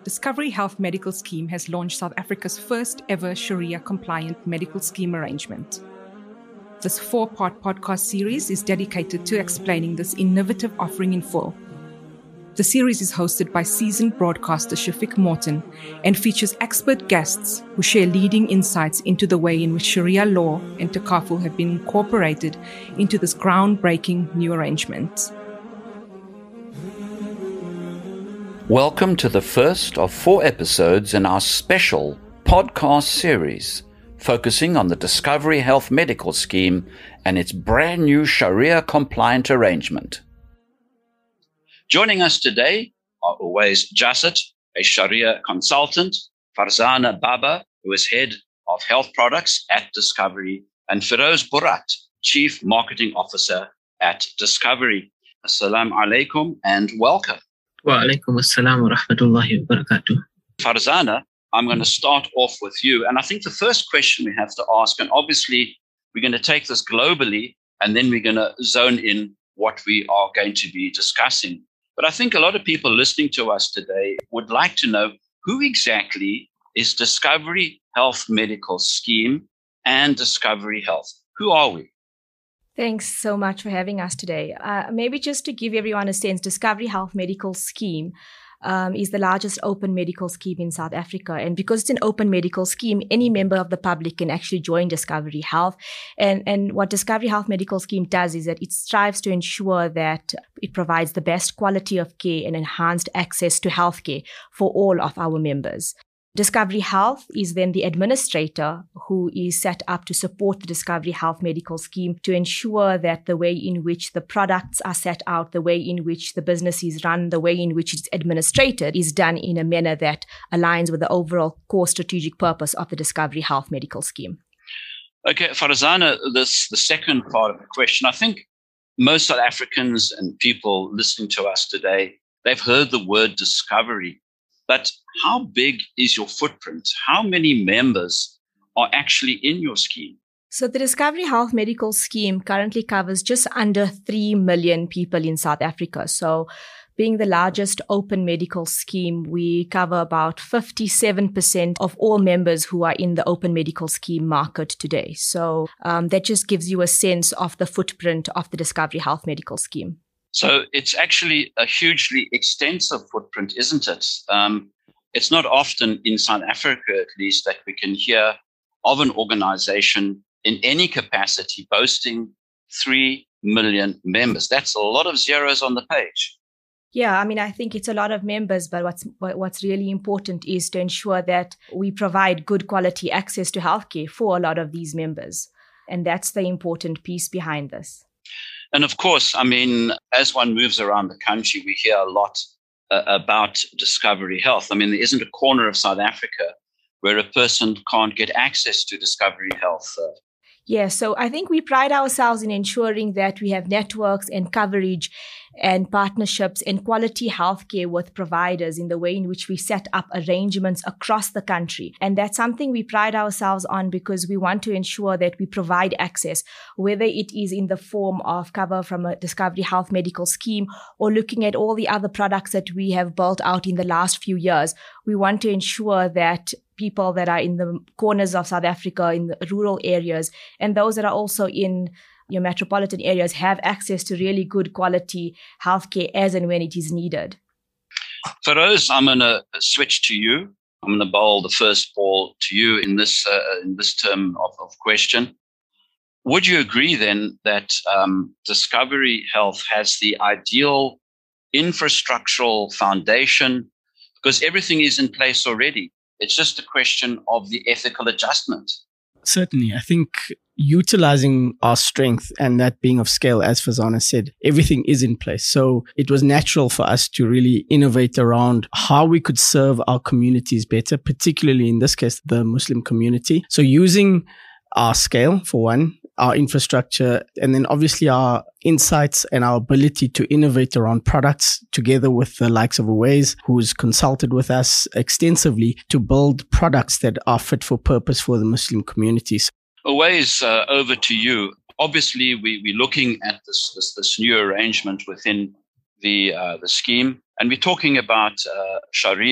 Discovery Health Medical Scheme has launched South Africa's first ever Sharia-compliant medical scheme arrangement. This 4-part podcast series is dedicated to explaining this innovative offering in full. The series is hosted by seasoned broadcaster Shafiq Morton and features expert guests who share leading insights into the way in which Sharia law and takaful have been incorporated into this groundbreaking new arrangement. Welcome to the first of 4 episodes in our special podcast series focusing on the Discovery Health Medical Scheme and its brand new Sharia-compliant arrangement. Joining us today are Uwais Jasset, a Sharia consultant, Farzana Baba, who is head of health products at Discovery, and Feroz Borat, chief marketing officer at Discovery. Assalamu alaikum and welcome. Wa alaikum assalam wa rahmatullahi wa barakatuh. Farzana, I'm going to start off with you. And I think the first question we have to ask, and obviously we're going to take this globally, and then we're going to zone in what we are going to be discussing. But I think a lot of people listening to us today would like to know who exactly is Discovery Health Medical Scheme and Discovery Health. Who are we? Thanks so much for having us today. Maybe just to give everyone a sense, Discovery Health Medical Scheme is the largest open medical scheme in South Africa. And because it's an open medical scheme, any member of the public can actually join Discovery Health. And what Discovery Health Medical Scheme does is that it strives to ensure that it provides the best quality of care and enhanced access to healthcare for all of our members. Discovery Health is then the administrator who is set up to support the Discovery Health Medical Scheme to ensure that the way in which the products are set out, the way in which the business is run, the way in which it's administrated is done in a manner that aligns with the overall core strategic purpose of the Discovery Health Medical Scheme. Okay, Farzana, the second part of the question, I think most South Africans and people listening to us today, they've heard the word discovery. But how big is your footprint? How many members are actually in your scheme? So the Discovery Health Medical Scheme currently covers just under 3 million people in South Africa. So being the largest open medical scheme, we cover about 57% of all members who are in the open medical scheme market today. So that just gives you a sense of the footprint of the Discovery Health Medical Scheme. So it's actually a hugely extensive footprint, isn't it? It's not often in South Africa, at least, that we can hear of an organization in any capacity boasting 3 million members. That's a lot of zeros on the page. Yeah, I mean, I think it's a lot of members, but what's really important is to ensure that we provide good quality access to healthcare for a lot of these members. And that's the important piece behind this. And of course, I mean, as one moves around the country, we hear a lot about Discovery Health. I mean, there isn't a corner of South Africa where a person can't get access to Discovery Health. Yeah, so I think we pride ourselves in ensuring that we have networks and coverage and partnerships and quality healthcare with providers in the way in which we set up arrangements across the country. And that's something we pride ourselves on because we want to ensure that we provide access, whether it is in the form of cover from a Discovery Health Medical Scheme or looking at all the other products that we have built out in the last few years. We want to ensure that people that are in the corners of South Africa, in the rural areas, and those that are also in your metropolitan areas have access to really good quality healthcare as and when it is needed. Feroz, I'm going to switch to you. I'm going to bowl the first ball to you in this term of question. Would you agree then that Discovery Health has the ideal infrastructural foundation because everything is in place already? It's just a question of the ethical adjustment. Certainly. I think utilizing our strength and that being of scale, as Farzana said, everything is in place. So it was natural for us to really innovate around how we could serve our communities better, particularly in this case, the Muslim community. So using our scale, for one, our infrastructure, and then obviously our insights and our ability to innovate around products together with the likes of Uwais, who's consulted with us extensively to build products that are fit for purpose for the Muslim communities. Uwais, over to you. Obviously, we're looking at this new arrangement within the scheme, and we're talking about Sharia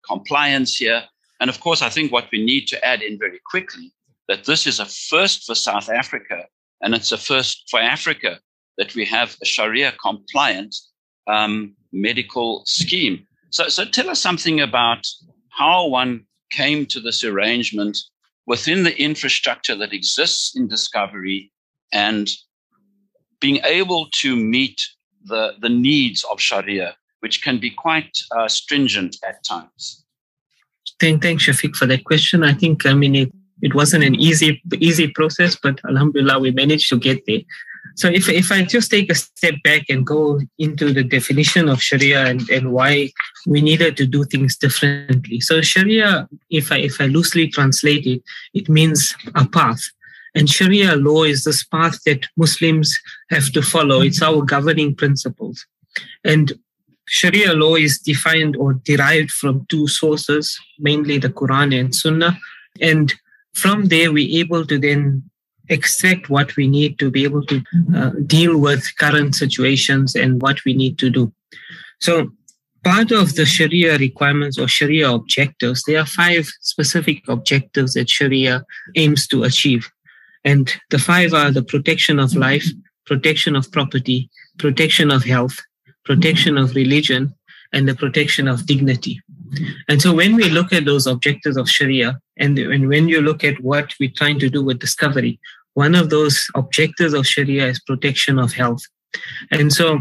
compliance here. And of course, I think what we need to add in very quickly, that this is a first for South Africa, and it's a first for Africa that we have a Sharia compliant medical scheme. So tell us something about how one came to this arrangement within the infrastructure that exists in Discovery and being able to meet the needs of Sharia, which can be quite stringent at times. Thanks, Shafiq, for that question. I think, it wasn't an easy process, but alhamdulillah, we managed to get there. So if I just take a step back and go into the definition of Sharia and why we needed to do things differently. So Sharia, if I loosely translate it, it means a path. And Sharia law is this path that Muslims have to follow. It's our governing principles. And Sharia law is defined or derived from two sources, mainly the Quran and Sunnah. And from there, we're able to then extract what we need to be able to deal with current situations and what we need to do. So part of the Sharia requirements or Sharia objectives, there are 5 specific objectives that Sharia aims to achieve. And the 5 are the protection of life, protection of property, protection of health, protection of religion, and the protection of dignity. And so when we look at those objectives of Sharia, and when you look at what we're trying to do with Discovery, one of those objectives of Sharia is protection of health. And so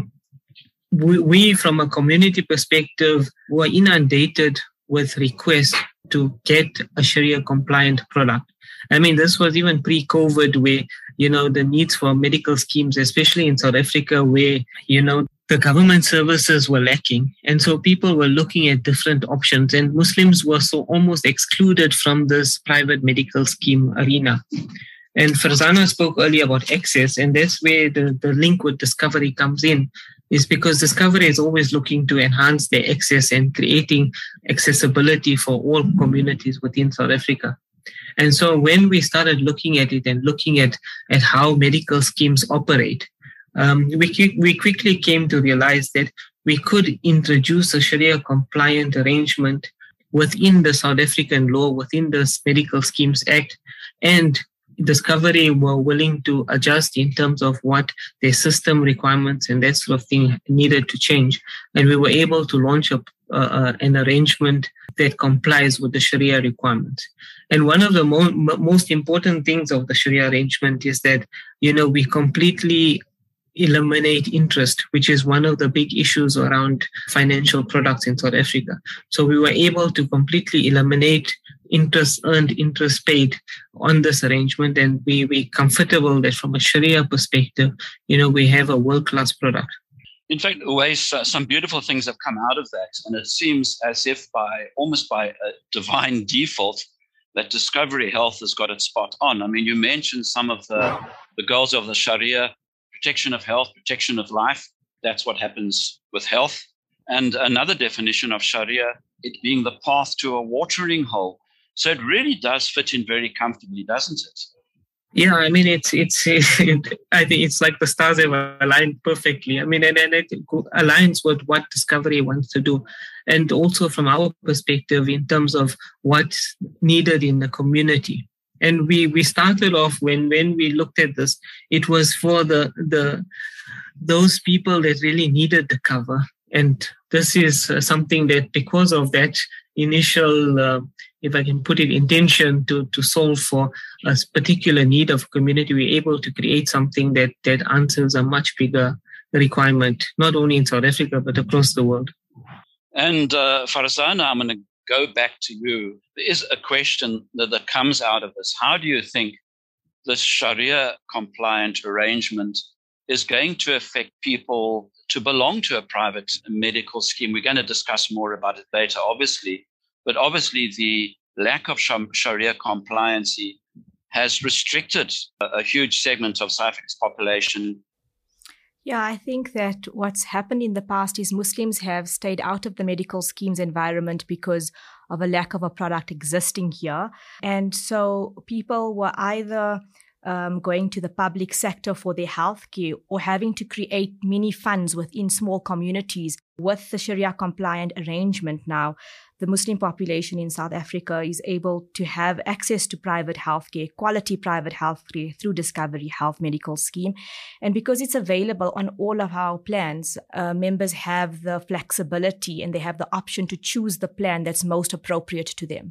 we from a community perspective, were inundated with requests to get a Sharia compliant product. This was even pre-COVID where, the needs for medical schemes, especially in South Africa, where, the government services were lacking. And so people were looking at different options, and Muslims were so almost excluded from this private medical scheme arena. And Farzana spoke earlier about access, and that's where the link with Discovery comes in, is because Discovery is always looking to enhance their access and creating accessibility for all communities within South Africa. And so when we started looking at it and looking at how medical schemes operate, we quickly came to realize that we could introduce a Sharia compliant arrangement within the South African law, within the Medical Schemes Act, and Discovery were willing to adjust in terms of what their system requirements and that sort of thing needed to change. And we were able to launch an arrangement that complies with the Sharia requirements. And one of the most important things of the Sharia arrangement is that, we completely eliminate interest, which is one of the big issues around financial products in South Africa. So we were able to completely eliminate interest earned, interest paid on this arrangement, and we're comfortable that from a Sharia perspective, we have a world-class product. In fact, Uwais, some beautiful things have come out of that, and it seems as if almost by a divine default, that Discovery Health has got its spot on. You mentioned some of the goals of the Sharia: protection of health, protection of life. That's what happens with health. And another definition of Sharia, it being the path to a watering hole. So it really does fit in very comfortably, doesn't it? Yeah, I think it's like the stars have aligned perfectly. And it aligns with what Discovery wants to do. And also from our perspective in terms of what's needed in the community. And we started off when we looked at this, it was for those people that really needed the cover. And this is something that, because of that initial, if I can put it, intention to solve for a particular need of community, we're able to create something that answers a much bigger requirement, not only in South Africa, but across the world. And Farzana, I'm going to go back to you. There is a question that comes out of this. How do you think this Sharia compliant arrangement is going to affect people to belong to a private medical scheme? We're going to discuss more about it later, obviously. But obviously, the lack of Sharia compliancy has restricted a huge segment of South Africa's population. Yeah, I think that what's happened in the past is Muslims have stayed out of the medical schemes environment because of a lack of a product existing here. And so people were either going to the public sector for their healthcare, or having to create mini funds within small communities. With the Sharia compliant arrangement now, the Muslim population in South Africa is able to have access to private healthcare, quality private healthcare through Discovery Health Medical Scheme. And because it's available on all of our plans, members have the flexibility and they have the option to choose the plan that's most appropriate to them.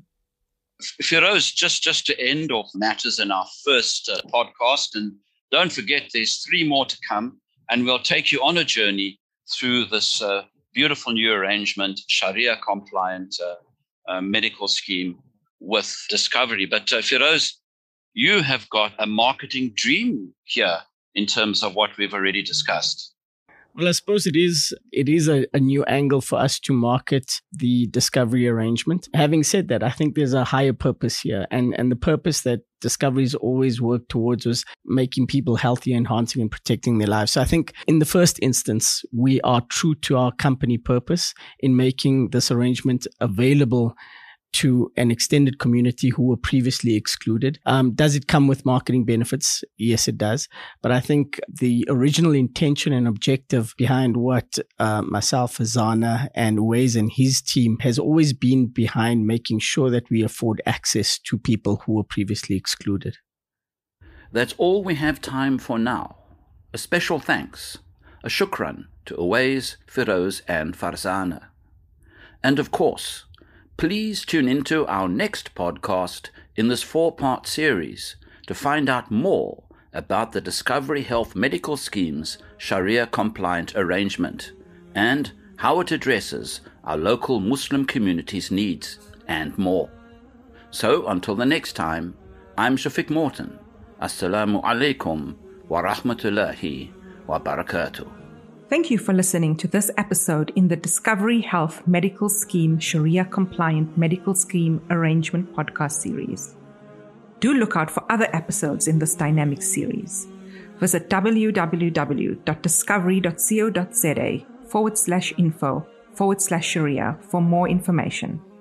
Firoz, just to end off matters in our first podcast, and don't forget there's 3 more to come, and we'll take you on a journey through this beautiful new arrangement, Sharia compliant medical scheme with Discovery. But Firoz, you have got a marketing dream here in terms of what we've already discussed. Well, I suppose it is a new angle for us to market the Discovery arrangement. Having said that, I think there's a higher purpose here. And the purpose that Discovery's always worked towards was making people healthy, enhancing and protecting their lives. So I think in the first instance, we are true to our company purpose in making this arrangement available to an extended community who were previously excluded. Does it come with marketing benefits? Yes, it does. But I think the original intention and objective behind what myself, Fazana, and Uwais and his team has always been behind making sure that we afford access to people who were previously excluded. That's all we have time for now. A special thanks, a shukran to Uwais, Firoz and Farzana. And of course, please tune into our next podcast in this 4-part series to find out more about the Discovery Health Medical Scheme's Sharia-compliant arrangement and how it addresses our local Muslim community's needs and more. So until the next time, I'm Shafiq Morton. Assalamu alaikum wa rahmatullahi wa barakatuh. Thank you for listening to this episode in the Discovery Health Medical Scheme Sharia Compliant Medical Scheme Arrangement podcast series. Do look out for other episodes in this dynamic series. Visit www.discovery.co.za /info/Sharia for more information.